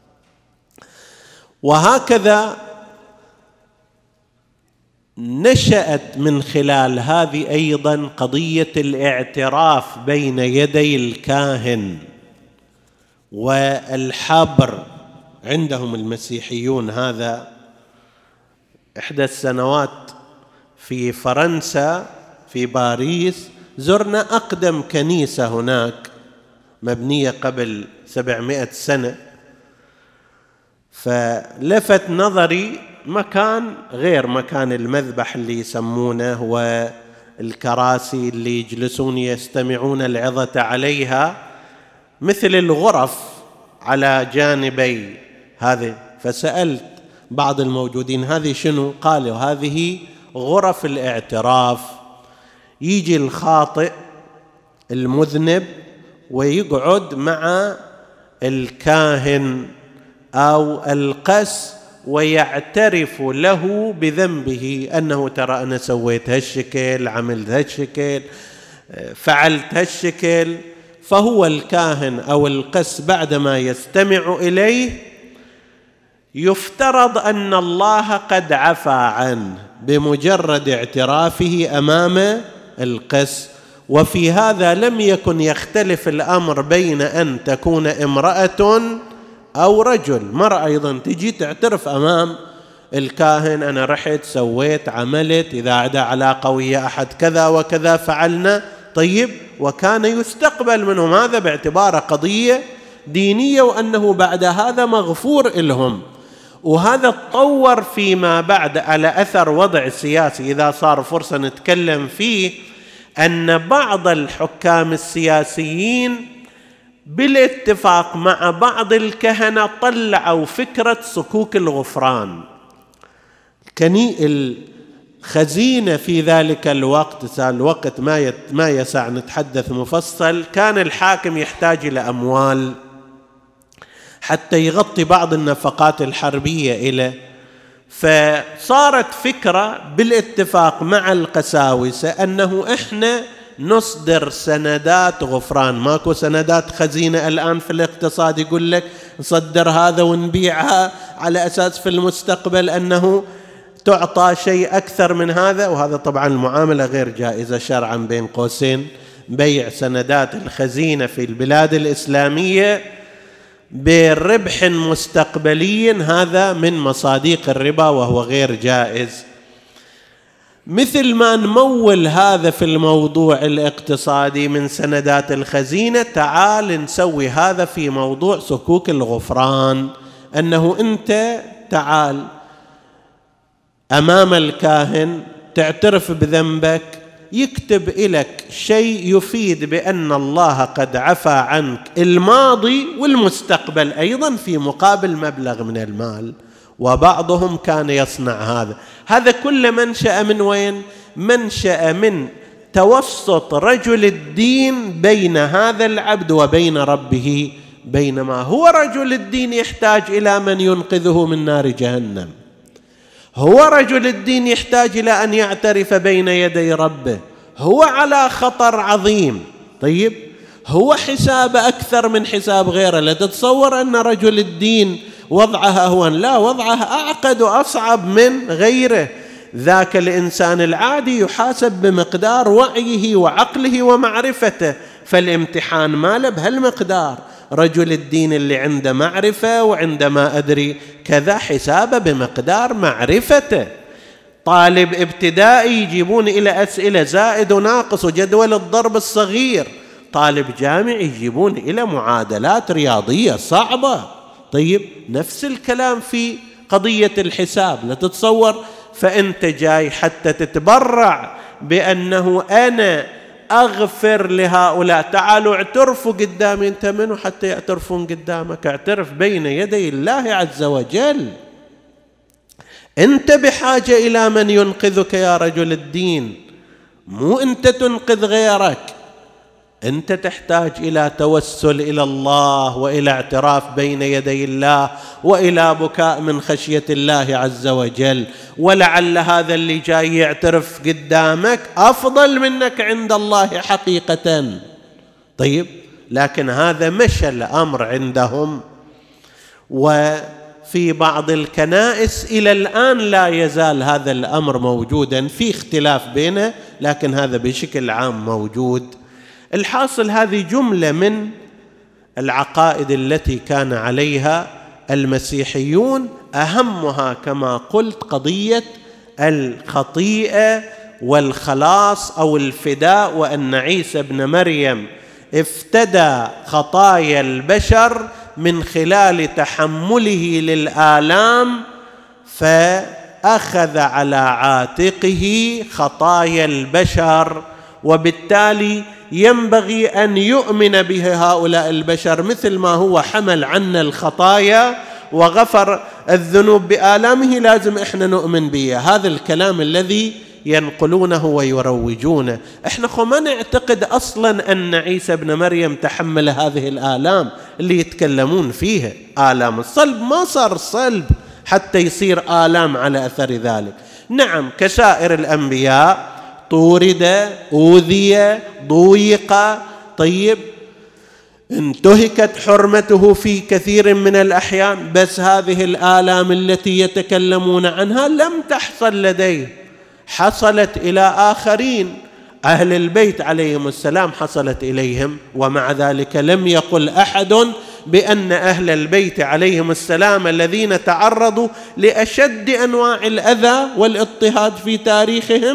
وهكذا نشأت من خلال هذه أيضا قضية الاعتراف بين يدي الكاهن والحبر عندهم المسيحيون. هذا إحدى السنوات في فرنسا في باريس زرنا أقدم كنيسة هناك مبنية قبل سبعمائة سنة، فلفت نظري مكان غير مكان المذبح اللي يسمونه والكراسي اللي يجلسون يستمعون العظة عليها، مثل الغرف على جانبي هذه. فسألت بعض الموجودين هذه شنو؟ قالوا هذه غرف الاعتراف. يجي الخاطئ المذنب ويقعد مع الكاهن أو القس ويعترف له بذنبه، أنه ترى أنا سويت هالشكل، عملت هالشكل، فعلت هالشكل. فهو الكاهن أو القس بعدما يستمع إليه يفترض أن الله قد عفى عنه بمجرد اعترافه أمام القس. وفي هذا لم يكن يختلف الأمر بين أن تكون امرأة أو رجل. مرأة أيضا تجي تعترف أمام الكاهن أنا رحت سويت عملت، إذا عدا علاقة ويا أحد كذا وكذا فعلنا، طيب، وكان يستقبل منهم هذا باعتباره قضية دينية، وأنه بعد هذا مغفور لهم. وهذا تطور فيما بعد على أثر وضع سياسي، إذا صار فرصة نتكلم فيه، أن بعض الحكام السياسيين بالاتفاق مع بعض الكهنة طلعوا فكرة صكوك الغفران. كني الخزينة في ذلك الوقت، الوقت ما ما يسع نتحدث مفصل، كان الحاكم يحتاج إلى أموال حتى يغطي بعض النفقات الحربية إليه، فصارت فكرة بالاتفاق مع القساوسة أنه إحنا نصدر سندات غفران. ماكو سندات خزينة الآن في الاقتصاد يقول لك نصدر هذا ونبيعها على أساس في المستقبل أنه تعطى شيء أكثر من هذا، وهذا طبعا المعاملة غير جائزة شرعا بين قوسين. بيع سندات الخزينة في البلاد الإسلامية بربح مستقبلي هذا من مصاديق الربا وهو غير جائز. مثل ما نمول هذا في الموضوع الاقتصادي من سندات الخزينة، تعال نسوي هذا في موضوع صكوك الغفران، أنه أنت تعال أمام الكاهن تعترف بذنبك، يكتب لك شيء يفيد بأن الله قد عفى عنك الماضي والمستقبل أيضا في مقابل مبلغ من المال. وبعضهم كان يصنع هذا. هذا كل منشأ من وين؟ منشأ من توسط رجل الدين بين هذا العبد وبين ربه، بينما هو رجل الدين يحتاج إلى من ينقذه من نار جهنم. هو رجل الدين يحتاج إلى أن يعترف بين يدي ربه، هو على خطر عظيم. طيب، هو حساب أكثر من حساب غيره. لا تتصور أن رجل الدين وضعها أهون، لا، وضعها أعقد وأصعب من غيره. ذاك الإنسان العادي يحاسب بمقدار وعيه وعقله ومعرفته، فالامتحان ماله بهالمقدار. رجل الدين اللي عنده معرفة وعنده ما أدري كذا حسابه بمقدار معرفته. طالب ابتدائي يجيبون إلى أسئلة زائد وناقص وجدول الضرب الصغير، طالب جامعي يجيبون إلى معادلات رياضية صعبة. طيب، نفس الكلام في قضية الحساب. لا تتصور فأنت جاي حتى تتبرع بأنه أنا أغفر لهؤلاء، تعالوا اعترفوا قدامي. أنت منو حتى يعترفون قدامك؟ اعترف بين يدي الله عز وجل. أنت بحاجة إلى من ينقذك يا رجل الدين، مو أنت تنقذ غيرك. أنت تحتاج إلى توسل إلى الله وإلى اعتراف بين يدي الله وإلى بكاء من خشية الله عز وجل. ولعل هذا اللي جاي يعترف قدامك أفضل منك عند الله حقيقة. طيب، لكن هذا مشى الأمر عندهم. وفي بعض الكنائس إلى الآن لا يزال هذا الأمر موجودا، في اختلاف بينه، لكن هذا بشكل عام موجود. الحاصل هذه جملة من العقائد التي كان عليها المسيحيون، أهمها كما قلت قضية الخطيئة والخلاص أو الفداء، وأن عيسى بن مريم افتدى خطايا البشر من خلال تحمله للآلام، فأخذ على عاتقه خطايا البشر، وبالتالي ينبغي أن يؤمن به هؤلاء البشر مثل ما هو حمل عنا الخطايا وغفر الذنوب بآلامه، لازم إحنا نؤمن به. هذا الكلام الذي ينقلونه ويروجونه. إحنا خو ما نعتقد أصلا أن عيسى بن مريم تحمل هذه الآلام اللي يتكلمون فيها. آلام الصلب ما صار صلب حتى يصير آلام على أثر ذلك. نعم، كسائر الأنبياء طورد، أوذي، ضويق، طيب، انتهكت حرمته في كثير من الأحيان، بس هذه الآلام التي يتكلمون عنها لم تحصل لديه، حصلت إلى آخرين. أهل البيت عليهم السلام حصلت إليهم، ومع ذلك لم يقل أحد بأن أهل البيت عليهم السلام الذين تعرضوا لأشد أنواع الأذى والاضطهاد في تاريخهم،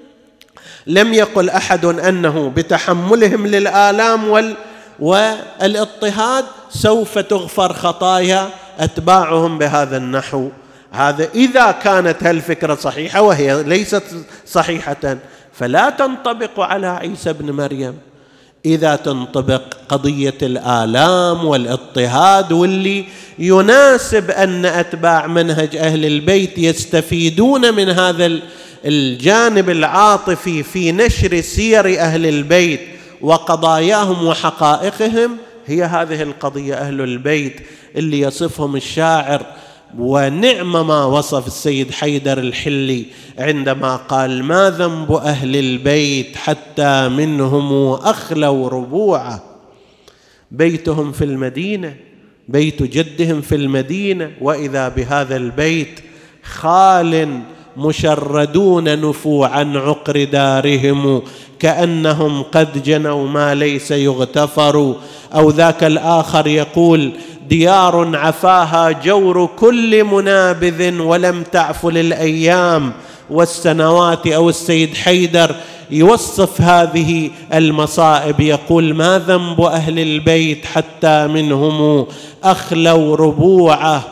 لم يقل أحد أنه بتحملهم للآلام وال والاضطهاد سوف تغفر خطايا أتباعهم بهذا النحو. هذا إذا كانت هالفكرة صحيحة، وهي ليست صحيحة، فلا تنطبق على عيسى بن مريم. إذا تنطبق قضية الآلام والاضطهاد، واللي يناسب أن أتباع منهج أهل البيت يستفيدون من هذا الجانب العاطفي في نشر سير أهل البيت وقضاياهم وحقائقهم، هي هذه القضية. أهل البيت اللي يصفهم الشاعر، ونعم ما وصف السيد حيدر الحلي عندما قال: ما ذنب أهل البيت حتى منهم أخلوا ربوعه. بيتهم في المدينة، بيت جدهم في المدينة، وإذا بهذا البيت خال مشردون نفوا عن عقر دارهم، كأنهم قد جنوا ما ليس يغتفر. أو ذاك الآخر يقول: ديار عفاها جور كل منابذ ولم تعف للأيام والسنوات. أو السيد حيدر يوصف هذه المصائب يقول: ما ذنب أهل البيت حتى منهم أخلوا ربوعه.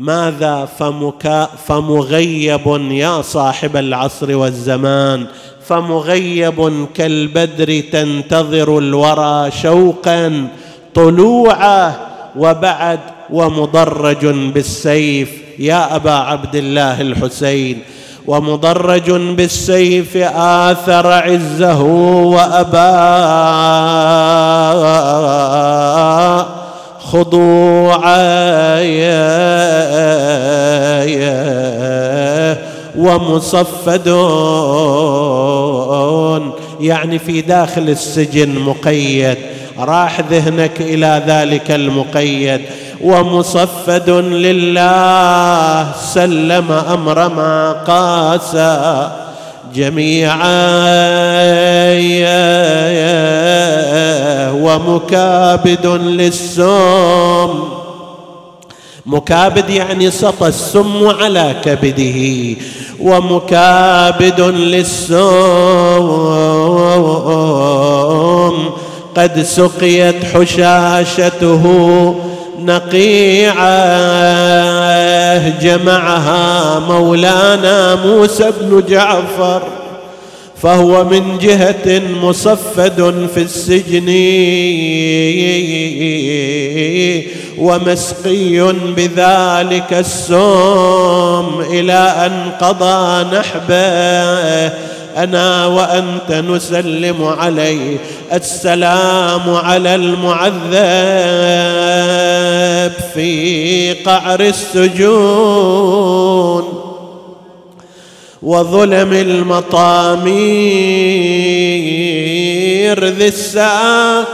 ماذا فمكا فمغيب يا صاحب العصر والزمان، فمغيب كالبدر تنتظر الورى شوقا طلوعه، وبعد ومضرج بالسيف يا أبا عبد الله الحسين، ومضرج بالسيف آثر عزه وأبى خضوعا ومصفد، يعني في داخل السجن مقيد، راح ذهنك إلى ذلك المقيد، ومصفد لله سلم أمر ما قاسى جميعا، ومكابد للسم، مكابد يعني سطى السم على كبده، ومكابد للسم قد سقيت حشاشته نقيعه، جمعها مولانا موسى بن جعفر، فهو من جهة مصفد في السجن ومسقي بذلك السم إلى أن قضى نحبه، أنا وأنت نسلم عليه السلام على المعذب في قعر السجون وظلم المطامير، ذي الساق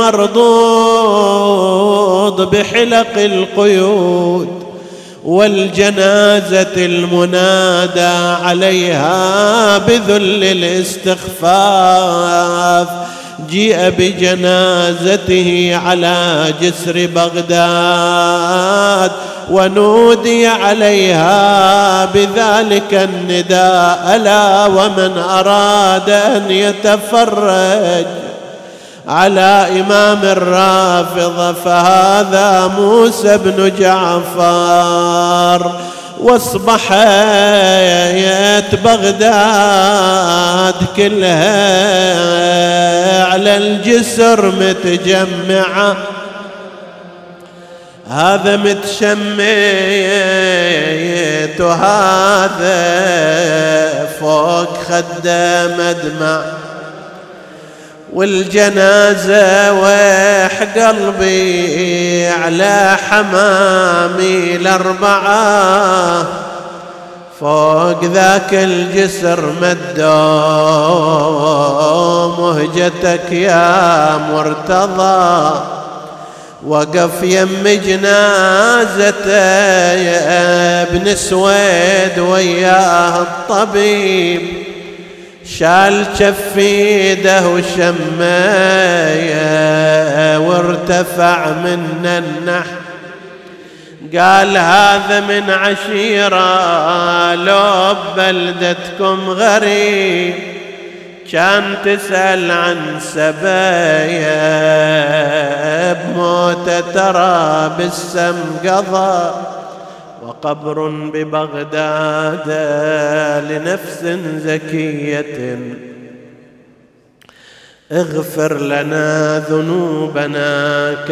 المرضوض بحلق القيود، والجنازة المنادى عليها بذل الاستخفاف، جيء بجنازته على جسر بغداد ونودي عليها بذلك النداء، ألا ومن أراد أن يتفرج على إمام الرافضة فهذا موسى بن جعفر. واصبحت بغداد كلها على الجسر متجمعة، هذا متشميت وهذا فوق خده مدمع، والجنازة ويح قلبي على حمامي الأربعة، فوق ذاك الجسر مدوا مهجتك يا مرتضى، وقف يم جنازته يا ابن سويد وياه الطبيب، شال شفيده وشمايه وارتفع من النحر، قال هذا من عشيرة لو ببلدتكم غريب، كان تسأل عن سبايا بموت ترى بالسم قضى، وقبر ببغداد لنفس زكية اغفر لنا ذنوبنا.